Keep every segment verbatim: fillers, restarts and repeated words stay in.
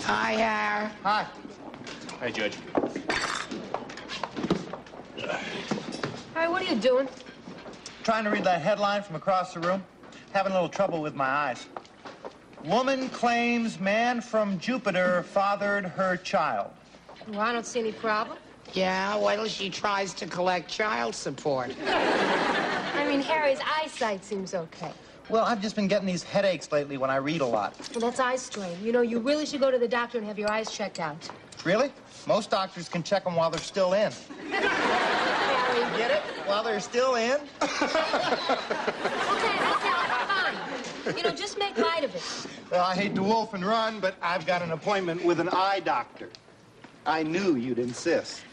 Hi, Har. Hi. Hi, Judge. Hi, what are you doing? Trying to read that headline from across the room. Having a little trouble with my eyes. Woman claims man from Jupiter fathered her child. Well, I don't see any problem. Yeah, wait till she tries to collect child support. I mean, Harry's eyesight seems okay. Well, I've just been getting these headaches lately when I read a lot. Well, that's eye strain. You know, you really should go to the doctor and have your eyes checked out. Really? Most doctors can check them while they're still in. Harry. Get it? While they're still in? Okay, okay, fine. You know, just make light of it. Well, I hate to wolf and run, but I've got an appointment with an eye doctor. I knew you'd insist.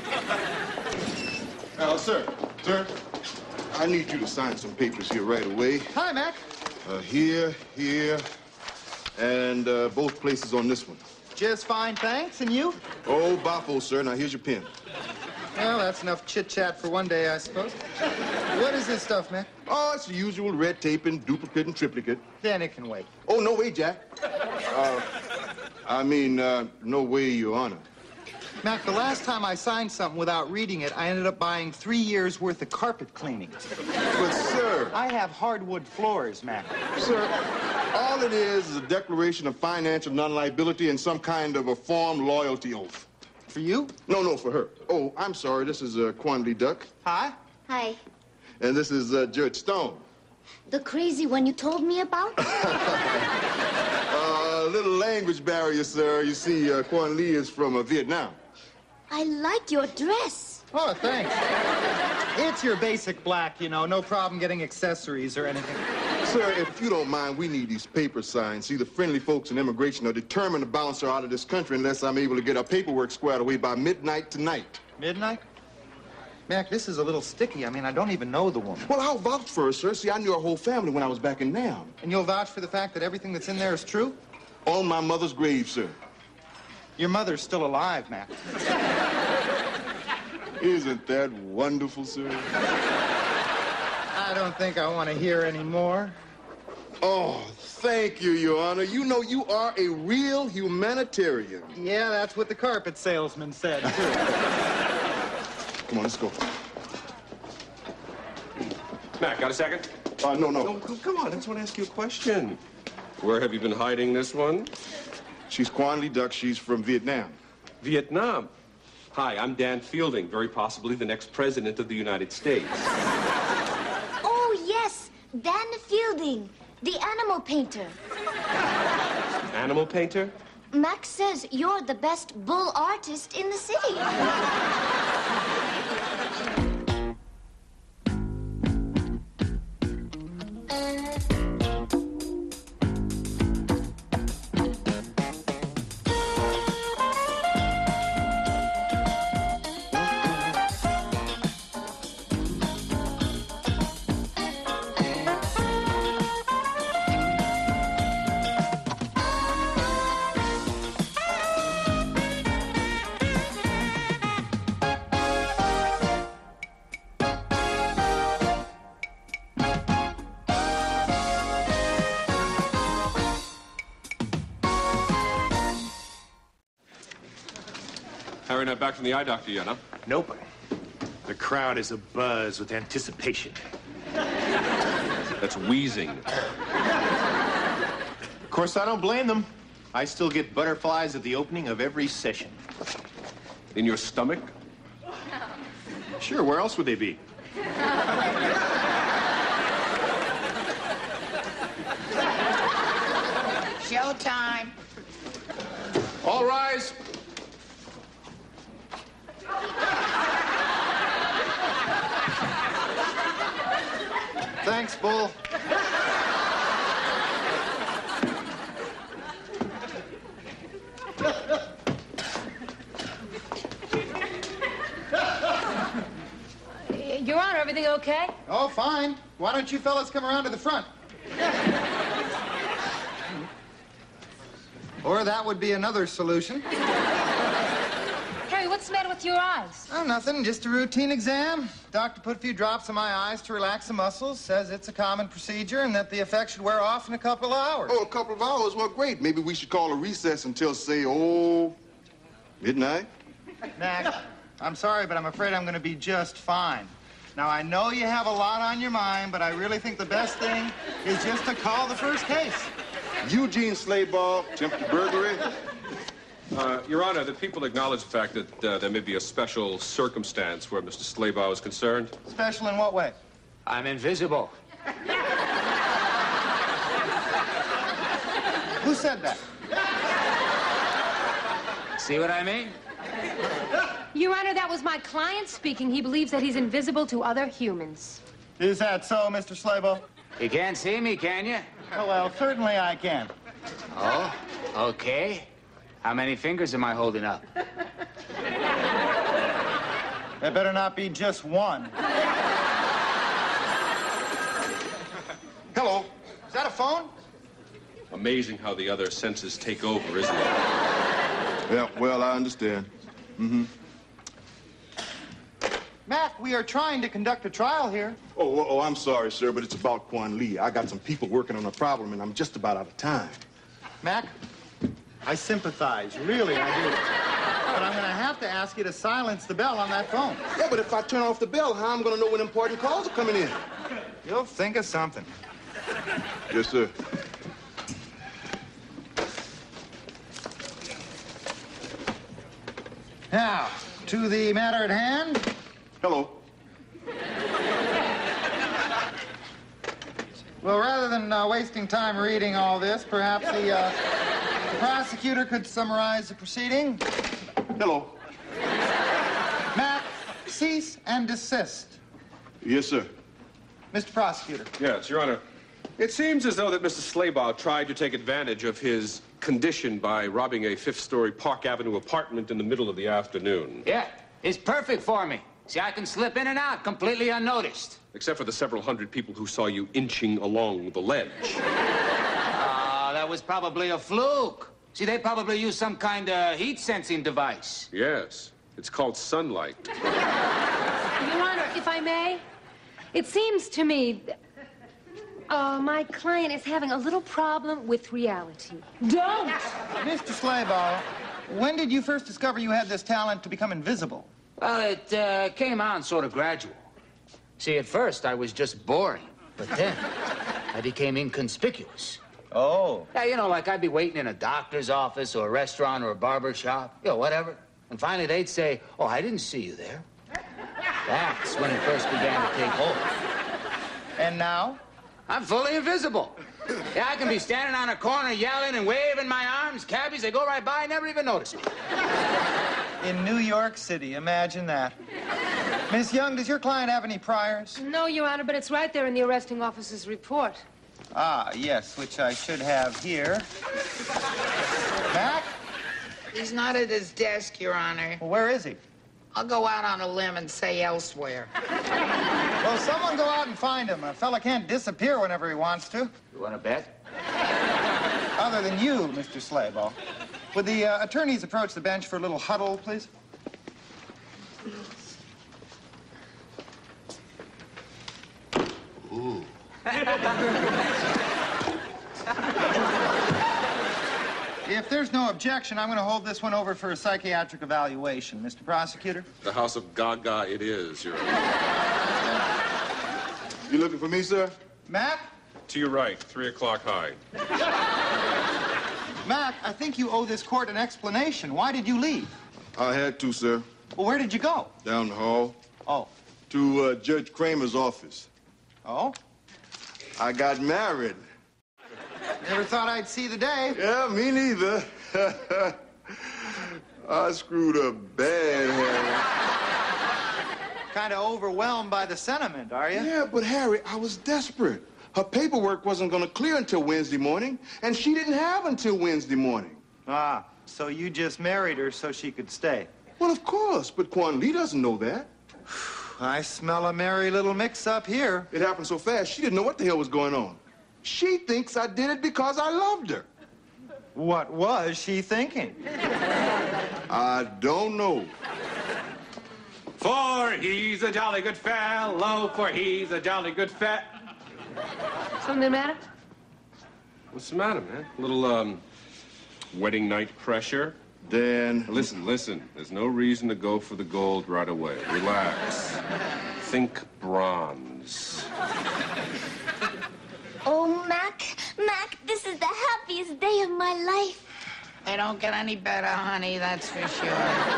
Uh, sir, sir, I need you to sign some papers here right away. Hi, Mac. Uh, here, here, and uh, both places on this one. Just fine, thanks. And you? Oh, Boffo, sir. Now, here's your pen. Well, that's enough chit-chat for one day, I suppose. What is this stuff, Mac? Oh, it's the usual red taping, duplicate, and triplicate. Then it can wait. Oh, no way, Jack. Uh, I mean, uh, no way, Your Honor. Mac, the last time I signed something without reading it, I ended up buying three years' worth of carpet cleaning. But, sir... I have hardwood floors, Mac. Sir, all it is is a declaration of financial non-liability and some kind of a form loyalty oath. For you? No, no, for her. Oh, I'm sorry. This is uh, Quanley Duck. Hi. Hi. And this is uh, Judge Stone. The crazy one you told me about? A uh, little language barrier, sir. You see, uh, Quan Lee is from uh, Vietnam. I like your dress. Oh, thanks. It's your basic black, you know. No problem getting accessories or anything. Sir, if you don't mind, we need these papers signed. See, the friendly folks in immigration are determined to bounce her out of this country unless I'm able to get our paperwork squared away by midnight tonight. Midnight? Mac, this is a little sticky. I mean, I don't even know the woman. Well, I'll vouch for her, sir. See, I knew her whole family when I was back in Nam. And you'll vouch for the fact that everything that's in there is true? On my mother's grave, sir. Your mother's still alive, Mac. Isn't that wonderful, sir? I don't think I want to hear any more. Oh, thank you, Your Honor. You know you are a real humanitarian. Yeah, that's what the carpet salesman said, too. Come on, let's go. Mac, got a second? Uh, no, no. Oh, come on, I just want to ask you a question. Where have you been hiding this one? She's Quan Lee Duck. She's from Vietnam. Vietnam. Hi, I'm Dan Fielding, very possibly the next president of the United States. Oh, yes. Dan Fielding, the animal painter. Animal painter? Max says you're the best bull artist in the city. Harry, not back from the eye doctor yet, huh? Nope. The crowd is abuzz with anticipation. That's wheezing. Of course, I don't blame them. I still get butterflies at the opening of every session. In your stomach? Sure, where else would they be? Showtime. All rise. Thanks, Bull. Your Honor, everything okay? Oh, fine. Why don't you fellas come around to the front? Or that would be another solution. Harry, what's the matter with your eyes? Oh, nothing. Just a routine exam. Doctor put a few drops in my eyes to relax the muscles. Says it's a common procedure and that the effect should wear off in a couple of hours. Oh, a couple of hours? Well, great. Maybe we should call a recess until, say, oh, midnight? Mac, I'm sorry, but I'm afraid I'm going to be just fine. Now, I know you have a lot on your mind, but I really think the best thing is just to call the first case. Eugene Slayball, attempted burglary. Uh, Your Honor, the people acknowledge the fact that uh, there may be a special circumstance where Mister Slaybaugh is concerned. Special in what way? I'm invisible. Who said that? See what I mean? Your Honor, that was my client speaking. He believes that he's invisible to other humans. Is that so, Mister Slayball? You can't see me, can you? Oh, well, certainly I can. Oh, okay. How many fingers am I holding up? There better not be just one. Hello. Is that a phone? Amazing how the other senses take over, isn't it? Yeah, well, I understand. Mm-hmm. Mac, we are trying to conduct a trial here. Oh, oh, oh, I'm sorry, sir, but it's about Quan Lee. I got some people working on a problem, and I'm just about out of time. Mac, I sympathize. Really, I do. But I'm going to have to ask you to silence the bell on that phone. Yeah, but if I turn off the bell, how am I going to know when important calls are coming in? You'll think of something. Yes, sir. Now, to the matter at hand. Hello. Well, rather than uh, wasting time reading all this, perhaps the, uh, the prosecutor could summarize the proceeding. Hello. Mac, cease and desist. Yes, sir. Mister Prosecutor. Yes, Your Honor. It seems as though that Mister Slaybaugh tried to take advantage of his condition by robbing a fifth-story Park Avenue apartment in the middle of the afternoon. Yeah, it's perfect for me. See, I can slip in and out completely unnoticed. Except for the several hundred people who saw you inching along the ledge. Ah, uh, that was probably a fluke. See, they probably used some kind of heat-sensing device. Yes, it's called sunlight. Your Honor, if I may, it seems to me that, uh, my client is having a little problem with reality. Don't! Mister Slayball, when did you first discover you had this talent to become invisible? Well, it uh, came on sort of gradual. See, at first, I was just boring. But then, I became inconspicuous. Oh. Yeah, you know, like I'd be waiting in a doctor's office or a restaurant or a barber shop, you know, whatever. And finally, they'd say, oh, I didn't see you there. That's when it first began to take hold. And now? I'm fully invisible. Yeah, I can be standing on a corner yelling and waving my arms. Cabbies, they go right by and never even notice me. In New York City, imagine that. Miss Young, does your client have any priors? No, Your Honor, but it's right there in the arresting officer's report. Ah, yes, which I should have here. Mac? He's not at his desk, Your Honor. Well, where is he? I'll go out on a limb and say elsewhere. Well, someone go out and find him. A fella can't disappear whenever he wants to. You want to bet? Other than you, Mister Slayball. Would the uh, attorneys approach the bench for a little huddle, please? Ooh. If there's no objection, I'm going to hold this one over for a psychiatric evaluation. Mister Prosecutor? The House of Gaga it is, Your Honor. You looking for me, sir? Mac? To your right, three o'clock high. Mac, I think you owe this court an explanation. Why did you leave? I had to, sir. Well, where did you go? Down the hall. Oh. To uh, Judge Kramer's office. Oh? I got married. Never thought I'd see the day. Yeah, me neither. I screwed up bad, Harry. Kind of overwhelmed by the sentiment, are you? Yeah, but Harry, I was desperate. Her paperwork wasn't going to clear until Wednesday morning, and she didn't have until Wednesday morning. Ah, so you just married her so she could stay. Well, of course, but Quan Lee doesn't know that. I smell a merry little mix-up here. It happened so fast, she didn't know what the hell was going on. She thinks I did it because I loved her. What was she thinking? I don't know. For he's a jolly good fellow, for he's a jolly good fe... Something the matter? What's the matter, man? A little, um, wedding night pressure? Dan. Listen, listen. There's no reason to go for the gold right away. Relax. Think bronze. Oh, Mac, Mac, this is the happiest day of my life. They don't get any better, honey, that's for sure.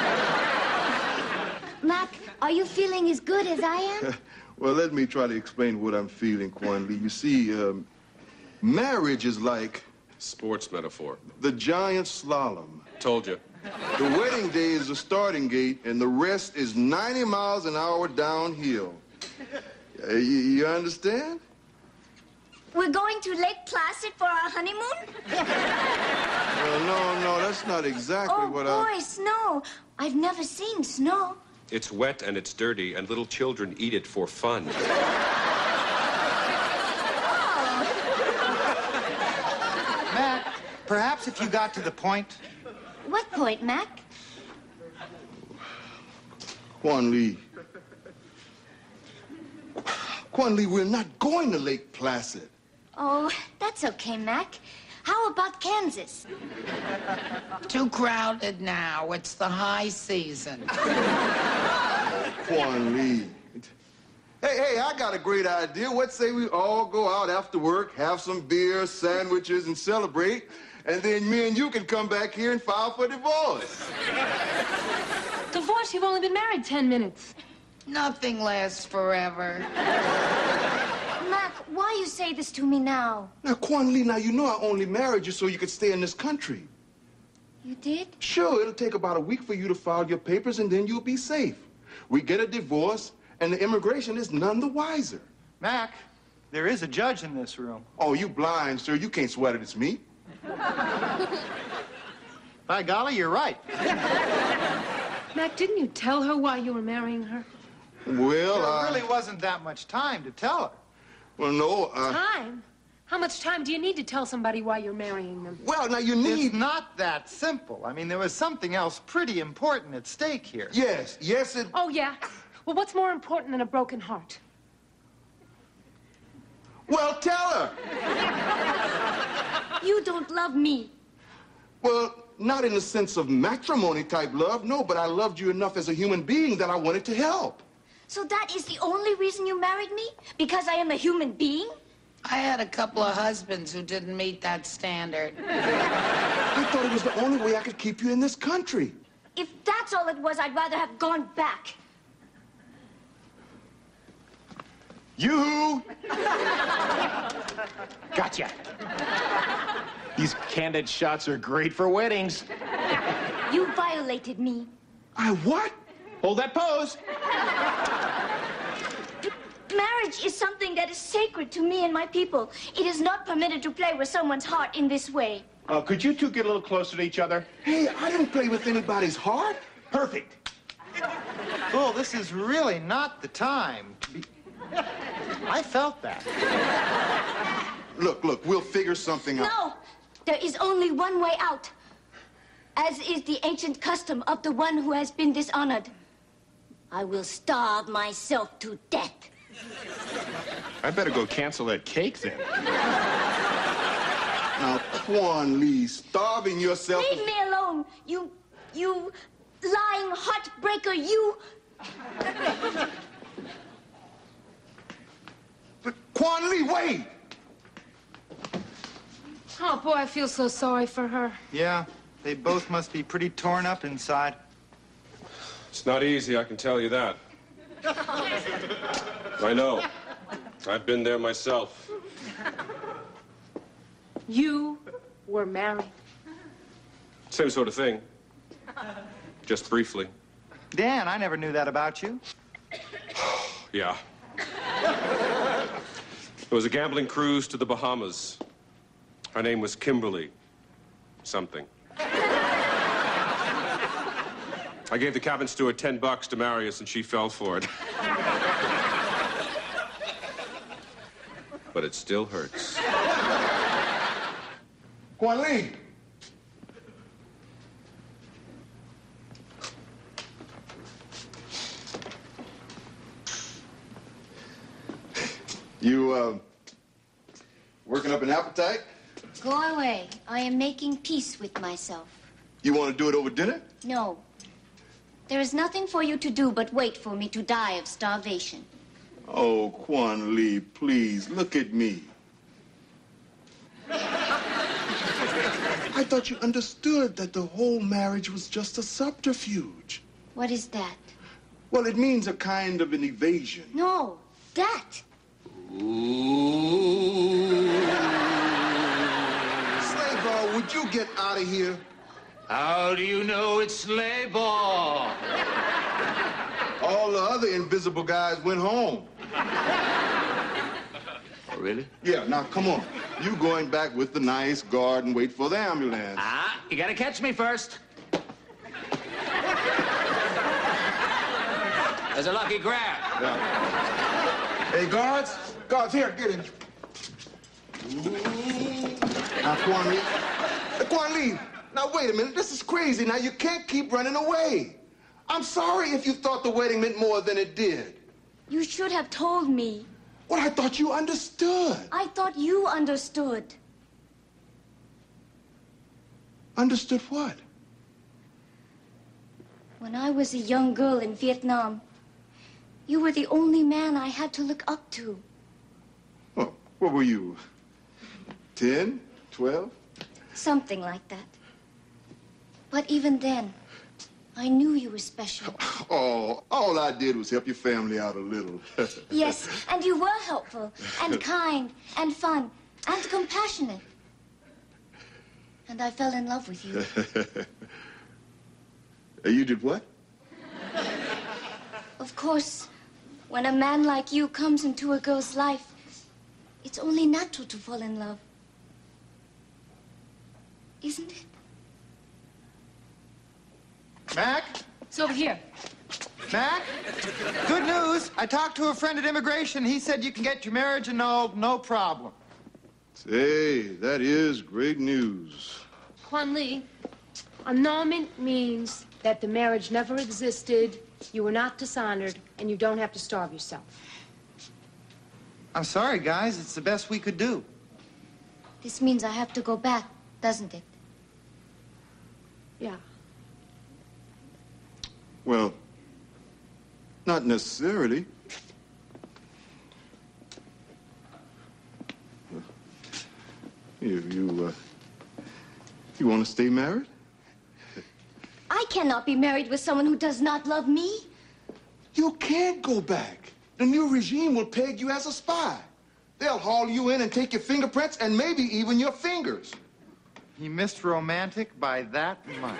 Mac, are you feeling as good as I am? Well, let me try to explain what I'm feeling, Quan Lee. You see, um, marriage is like Sports metaphor. the giant slalom. Told you. The wedding day is the starting gate, and the rest is ninety miles an hour downhill. Uh, you, you understand? We're going to Lake Placid for our honeymoon? Well, no, no, that's not exactly Oh, what boy, I... snow. I've never seen snow. It's wet and it's dirty, and little children eat it for fun. Mac, perhaps if you got to the point. What point, Mac? Quan Lee. Quan Lee, we're not going to Lake Placid. Oh, that's okay, Mac. How about Kansas? Too crowded now. It's the high season. Quan Lee. Hey, hey, I got a great idea. What say we all go out after work, have some beer, sandwiches, and celebrate, and then me and you can come back here and file for divorce. Divorce? You've only been married ten minutes. Nothing lasts forever. Mac, why you say this to me now? Now, Quan Lee, now you know I only married you so you could stay in this country. You did? Sure, it'll take about a week for you to file your papers, and then you'll be safe. We get a divorce, and the immigration is none the wiser. Mac, there is a judge in this room. Oh, you blind, sir. You can't sweat it. It's me. By golly, you're right. Mac, didn't you tell her why you were marrying her? Well, There I... really wasn't that much time to tell her. Well, no, uh... Time? How much time do you need to tell somebody why you're marrying them? Well, now you It's need... not that simple. I mean, there was something else pretty important at stake here. Yes, yes, it... Oh, yeah? Well, what's more important than a broken heart? Well, tell her. You don't love me. Well, not in the sense of matrimony-type love, no, but I loved you enough as a human being that I wanted to help. So that is the only reason you married me? Because I am a human being? I had a couple of husbands who didn't meet that standard. I thought it was the only way I could keep you in this country. If that's all it was, I'd rather have gone back. Yoo-hoo! Gotcha. These candid shots are great for weddings. You violated me. I what? Hold that pose. Marriage is something that is sacred to me and my people. It is not permitted to play with someone's heart in this way. Uh, could you two get a little closer to each other? Hey, I didn't play with anybody's heart. Perfect. Bull, this is really not the time to be... I felt that. Look, look, we'll figure something out. No! There is only one way out. As is the ancient custom of the one who has been dishonored. I will starve myself to death. I better go cancel that cake then. Now, Quan Lee, starving yourself... Leave me alone, you... you lying heartbreaker, you... But, Quan Lee, wait! Oh, boy, I feel so sorry for her. Yeah, they both must be pretty torn up inside. It's not easy, I can tell you that. I know. I've been there myself. You were married. Same sort of thing. Just briefly. Dan, I never knew that about you. Yeah. It was a gambling cruise to the Bahamas. Her name was Kimberly. Something. I gave the cabin steward ten bucks to marry us, and she fell for it. But it still hurts. Quan Lee! You, uh, working up an appetite? Go away. I am making peace with myself. You want to do it over dinner? No. There is nothing for you to do but wait for me to die of starvation. Oh, Quan Lee, please, look at me. I thought you understood that the whole marriage was just a subterfuge. What is that? Well, it means a kind of an evasion. No, that. Slave ball, would you get out of here? How do you know it's sleigh ball? All the other invisible guys went home. Oh, really? Yeah, now come on. You going back with the nice guard and wait for the ambulance. Ah, you gotta catch me first. There's a lucky grab. Yeah. Hey, guards. Guards, here, get him. Now, Quan Lee. Hey, Quan Lee, now wait a minute. This is crazy. Now, you can't keep running away. I'm sorry if you thought the wedding meant more than it did. You should have told me. Well, I thought you understood. I thought you understood. Understood what? When I was a young girl in Vietnam, you were the only man I had to look up to. Oh, what were you? Ten? Twelve? Something like that. But even then, I knew you were special. Oh, all I did was help your family out a little. Yes, and you were helpful, and kind, and fun, and compassionate. And I fell in love with you. You did what? Of course, when a man like you comes into a girl's life, it's only natural to fall in love. Isn't it? Mac? It's over here. Mac? Good news. I talked to a friend at immigration. He said you can get your marriage annulled, no problem. Say, that is great news. Quan Lee, annulment means that the marriage never existed, you were not dishonored, and you don't have to starve yourself. I'm sorry, guys. It's the best we could do. This means I have to go back, doesn't it? Yeah. Well, not necessarily. You, you, uh, you want to stay married? I cannot be married with someone who does not love me. You can't go back. The new regime will peg you as a spy. They'll haul you in and take your fingerprints and maybe even your fingers. He missed romantic by that much.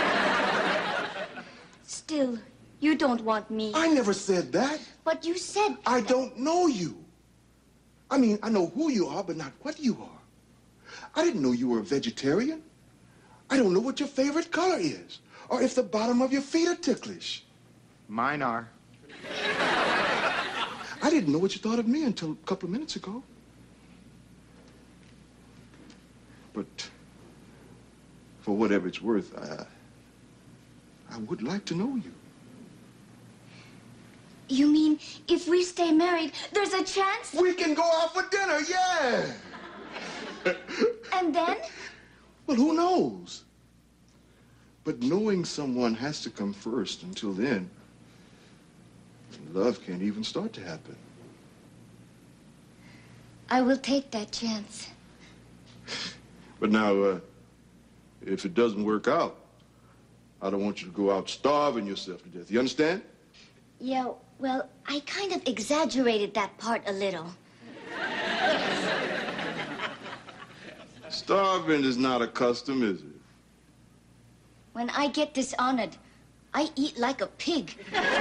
Still, you don't want me. I never said that. But you said... I don't know you. I mean, I know who you are, but not what you are. I didn't know you were a vegetarian. I don't know what your favorite color is, or if the bottom of your feet are ticklish. Mine are. I didn't know what you thought of me until a couple of minutes ago. But for whatever it's worth, I, I would like to know you. You mean if we stay married, there's a chance? We can go out for dinner, yeah! And then? Well, who knows? But knowing someone has to come first. Until then, love can't even start to happen. I will take that chance. But now, uh, if it doesn't work out, I don't want you to go out starving yourself to death. You understand? Yeah, well, I kind of exaggerated that part a little. Starving is not a custom, is it? When I get dishonored, I eat like a pig.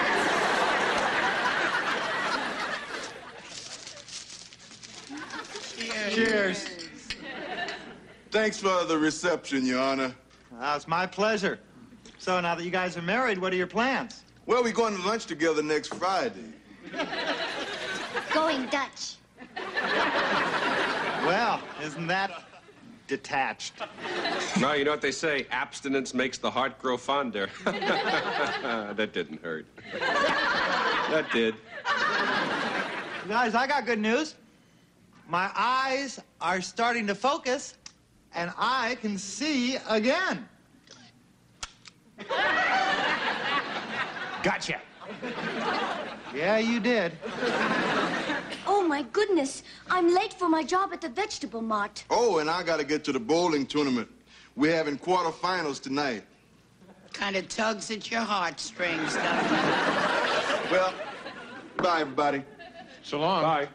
Cheers. Thanks for the reception, Your Honor. Uh, it's my pleasure. So now that you guys are married, what are your plans? Well, we're going to lunch together next Friday. Going Dutch. Well, isn't that detached? Now, you know what they say, abstinence makes the heart grow fonder. That didn't hurt. That did. Guys, I got good news. My eyes are starting to focus, and I can see again. Gotcha. Yeah, you did. Oh, my goodness. I'm late for my job at the vegetable mart. Oh, and I got to get to the bowling tournament. We're having quarterfinals tonight. Kind of tugs at your heartstrings, doesn't it? Well, bye, everybody. So long. Bye.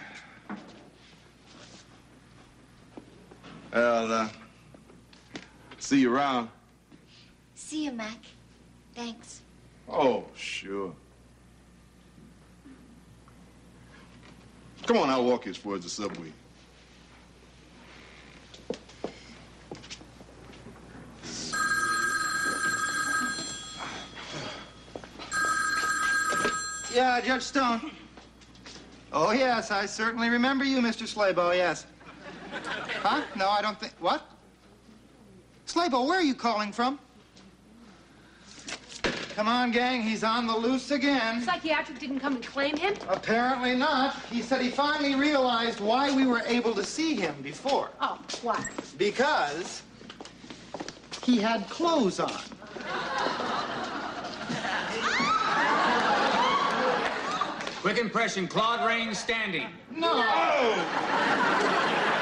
Well, uh, see you around. See you, Mac. Thanks. Oh, sure. Come on, I'll walk you as far as the subway. Yeah, Judge Stone. Oh, yes, I certainly remember you, Mister Slaybo, yes. Huh? No, I don't think... What? Slaybo, where are you calling from? Come on, gang, he's on the loose again. Psychiatric didn't come and claim him? Apparently not. He said he finally realized why we were able to see him before. Oh, what? Because he had clothes on. Quick impression, Claude Rains standing. No!